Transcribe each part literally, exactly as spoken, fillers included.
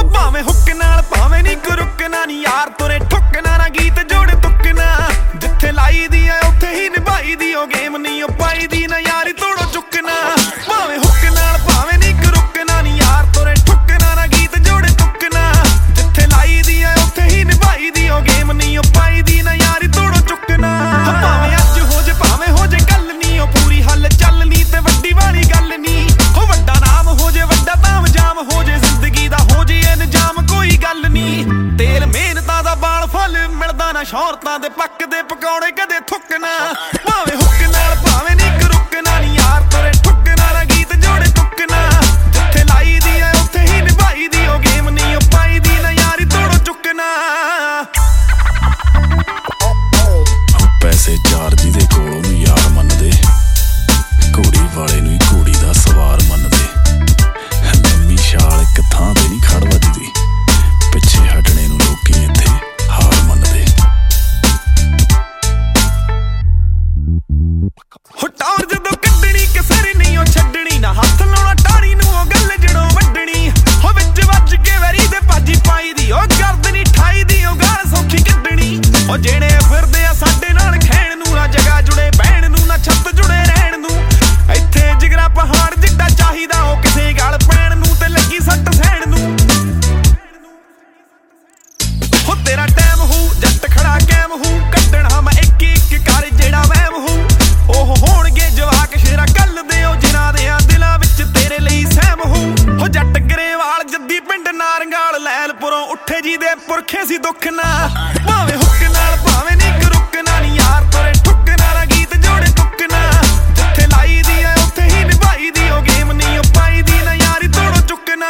ਭਾਵੇਂ ਹੁੱਕ ਨਾਲ ਭਾਵੇਂ ਨੀ ਕੋਈ ਰੁਕਣਾ ਨੀ ਯਾਰ ਤੁਰੇ ਠੁੱਕਣਾ ਨਾ ਗੀਤ ਜੋੜੇ ਤੁੱਕਣਾ ਜਿੱਥੇ ਲਾਈ ਦੀ ਆ ਉੱਥੇ ਹੀ ਨਿਭਾਈ ਦੀ ਉਹ ਗੇਮ ਨੀ ਉਹ ਪਾਈ ਦੀ ਨਾ ਯਾਰੀ ਤੋੜੋ ਚੁੱਕਣਾ ਭਾਵੇਂ ਹੁੱਕ ਨਾਲ ਭਾਵੇਂ ਨੀ ਕੋਈ ਰੁਕਣਾ ਨੀ ਯਾਰ ਤੁਰੇ ਠੁੱਕਣਾ ਨਾ ਗੀਤ ਜੋੜੇ ਤੁੱਕਣਾ ਜਿੱਥੇ ਲਾਈ ਦੀ ਆ ਉੱਥੇ ਹੀ ਨਿਭਾਈ ਦੀ ਉਹ ਗੇਮ ਨੀ ਉਹ ਪਾਈ ਦੀ ਨਾ ਯਾਰੀ ਤੋੜੋ ਚੁੱਕਣਾ ਭਾਵੇਂ ਅੱਜ ਹੋ ਜੇ ਭਾਵੇਂ ਹੋ ਜੇ ਕੱਲ ਨੀ ਉਹ ਪੂਰੀ ਹੱਲ ਚੱਲਣੀ ਤੇ ਵੱਡੀ ਵਾਲੀ ਗੱਲ ਨੀ ਉਹ ਵੱਡਾ ਨਾਮ ਹੋ ਜੇ ਵੱਡਾ ਤਾਮ ਜਾਮ ਹੋ ਜੇ ਜ਼ਿੰਦਗੀ ਦਾ ਹੋ ਜੇ ਇੰਜਾਮ ਕੋਈ ਗੱਲ ਨੀ ਤੇਲ ਮਿਹਨਤਾਂ ਦਾ ਬਾਲ ਫਲ ਮਿਲਦਾ ਨਾ ਸ਼ੌਹਰਤਾਂ ਦੇ ਪੱਕਦੇ ਪਕੌੜੇ ਕਦੇ ਥੁੱਕਣਾ ਭਾਵੇਂ ਹੁੱਕ ਨਾਲ ਭਾਵੇਂ ਨੀ ਰੁਕਣਾ ਨੀ ਯਾਰ ਤੁਰੇ ਠੁੱਕਣਾ ਨਾ ਗੀਤ ਜੋੜੇ ਤੁੱਕਣਾ ਜਿੱਥੇ ਲਾਈ ਦੀ ਆ ਉੱਥੇ ਹੀ ਨਿਭਾਈ ਦੀ ਉਹ ਗੇਮ ਨੀ ਉਹ ਪਾਈ ਦੀ ਨਾ ਯਾਰੀ ਤੋੜੋ ਚੁੱਕਣਾ ਪੈਸੇ ਚਾਰ ਜਿਹਦੇ ਕੋਲ ਉਹਨੂੰ ਯਾਰ ਮੰਨਦੇ ਘੋੜੀ ਵਾਲੇ ਨੂੰ ਹੀ ਘੋੜੀ ਦਾ ਸਵਾਰ ਮੰਨਦੇ ਲੰਮੀ ਛਾਲ ਇੱਕ ਥਾਂ ਤੇ ਨਹੀਂ ਖੜ ਵੱਜਦੀ ਪਿੱਛੇ ਹਟਣੇ ਨੂੰ ਲੋਕੀ ਇੱਥੇ ਹਾਰ ਮੰਨਦੇ ਹੋ ਟੌਰ ਜਦੋਂ ਕੱਢਣੀ ਕਿਸੇ ਨਹੀਂ ਉਹ ਛੱਡਣੀ ਨਾ ਹੱਥ ਲਾਉਣਾ ਟਾਣੀ ਨੂੰ ਉਹ ਗੱਲ ਜੜੋਂ ਵੱਢਣੀ ਹੋ ਵਿੱਚ ਵੱਜ ਕੇ ਵੈਰੀ ਦੇ ਭਾਜੀ ਪਾਈ ਦੀ ਉਹ ਗਰਦਨੀ ਠਾਈ ਦੀ ਉਹ ਗਾਲ ਸੌਖੀ ਕੱਢਣੀ ਉਹ ਜਿਹੜੇ ਫਿਰਦੇ ਆ ਸਾਡੇ ਨਾਲ ਖੈਣ ਨੂੰ ਨਾ ਜਗ੍ਹਾ ਜੁੜੇ ਬਹਿਣ ਨੂੰ ਨਾ ਛੱਤ ਜੁੜੇ ਰਹਿਣ ਨੂੰ ਇੱਥੇ ਜਿਗਰਾ ਪਹਾੜ ਜਿੱਡਾ ਚਾਹੀਦਾ ਉਹ ਕਿਸੇ ਗੱਲ ਪੈਣ ਨੂੰ ਤੇ ਲੱਗੀ ਸੱਟ ਸਹਿਣ ਨੂੰ ਹੋ ਤੇਰਾ ਟਾਈਮ ਹੂ ਜੱਟ ਖੜਾ ਕੈਮ ਹੂ ਕੱਢਣਾ ਮੈਂ ਇੱਕ ਇੱਕ ਕਰ ਜਿਹੜਾ ਵਹਿਮ ਹੂ ਉਹ ਹੋਣਗੇ ਜਵਾਕ ਸ਼ੇਰਾ ਕੱਲ ਦੇ ਉਹ ਜਿਨ੍ਹਾਂ ਦੇ ਆ ਦਿਲਾਂ ਵਿੱਚ ਤੇਰੇ ਲਈ ਸਹਿਮ ਹੂ ਹੋ ਜੱਟ ਗਰੇਵਾਲ ਜੱਦੀ ਪਿੰਡ ਨਾਰੰਗਾਲ ਲੈਲਪੁਰੋਂ ਉੱਠੇ ਜੀ ਦੇ ਪੁਰਖੇ ਸੀ ਦੁੱਖ ਨਾ ਭਾਵੇਂ ਹੁੱਕ ਨਾਲ ਭਾਵੇਂ ਨੀ ਰੁਕਣਾ ਨੀ ਯਾਰ ਤੁਰੇ ਠੁੱਕਣਾ ਨਾ ਗੀਤ ਜੋੜੇ ਤੁੱਕਣਾ ਜਿੱਥੇ ਲਾਈ ਦੀ ਆ ਉੱਥੇ ਹੀ ਨਿਭਾਈ ਦੀ ਉਹ ਗੇਮ ਨੀ ਉਹ ਪਾਈ ਦੀ ਨਾ ਯਾਰੀ ਤੋੜੋ ਚੁੱਕਣਾ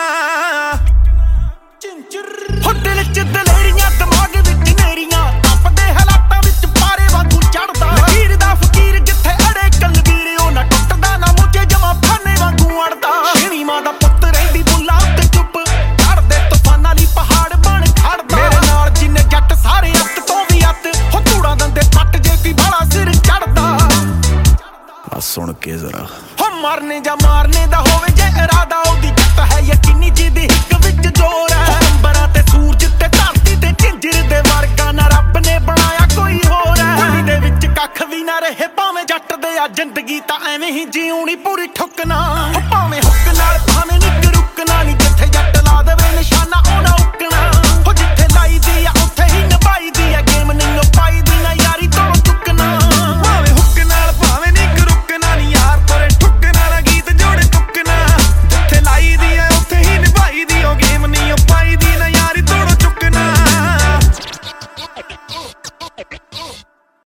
ਹੋ ਦਿਲ ਚ ਦਲੇਰੀਆਂ ਦਿਮਾਗ ਵਿੱਚ ਨੇਰੀਆਂ ਟੱਪਦੇ ਹਾਲਾਤਾਂ ਵਿੱਚ ਪਾਰੇ ਵਾਂਗੂ ਚੜਦਾ ਲਕੀਰ ਦਾ ਫਕੀਰ ਜਿੱਥੇ ਅੜੇ ਕਲਵੀਰ ਉਹ ਨਾ ਟੁੱਟਦਾ ਨਾ ਮੁੱਝੇ ਜਮਾ ਫਾਨੇ ਵਾਂਗੂ ਅੜਦਾ ਸ਼ੇਰੀ ਮਾਂ ਦਾ ਪੁੱਤ ਰਹਿੰਦੀ ਬੁੱਲਾ ਉੱਤੇ ਚੁੱਪ ਚੜਦੇ ਤੂਫਾਨਾਂ ਲਈ ਪਹਾੜ ਬਣ ਖੜਦਾ ਮੇਰੇ ਨਾਲ ਜਿੰਨੇ ਜੱਟ ਸਾਰੇ ਅੱਤ ਤੋਂ ਵੀ ਅੱਤ ਹੋ ਧੂੜਾਂ ਦੰਦੇ ਪੱਟ ਜੇ ਕੋਈ ਬਾਲਾ ਸਿਰ ਚੜਦਾ ਆ ਸੁਣ ਕੇ ਜ਼ਰਾ ਹੋ ਮਰਨੇ ਜਾਂ ਮਾਰਨੇ ਦਾ ਹੋਵੇ ਜੇ ਇਰਾਦਾ ਉਹਦੀ ਜਿੱਤ ਹੈ ਯਕੀਨੀ ਜਿਹਦੀ ਹਿੱਕ ਵਿੱਚ ਜ਼ੋਰ ਹੈ ਅੰਬਰਾਂ ਤੇ ਸੂਰਜ ਤੇ ਧਰਤੀ ਤੇ ਝਿੰਜਰ ਦੇ ਵਰਗਾ ਨਾ ਰੱਬ ਨੇ ਬਣਾਇਆ ਕੋਈ ਹੋਰ ਹੈ ਗਲੀ ਦੇ ਵਿੱਚ ਕੱਖ ਵੀ ਨਾ ਰਹੇ ਭਾਵੇਂ ਜੱਟ ਦੇ ਆ ਜ਼ਿੰਦਗੀ ਤਾਂ ਐਵੇਂ ਹੀ ਜਿਉਣੀ ਪੂਰੀ ਠੁੱਕਣਾ ਭਾਵੇਂ ਹੁੱਕ ਨਾਲ ਭਾਵੇਂ ਨੀ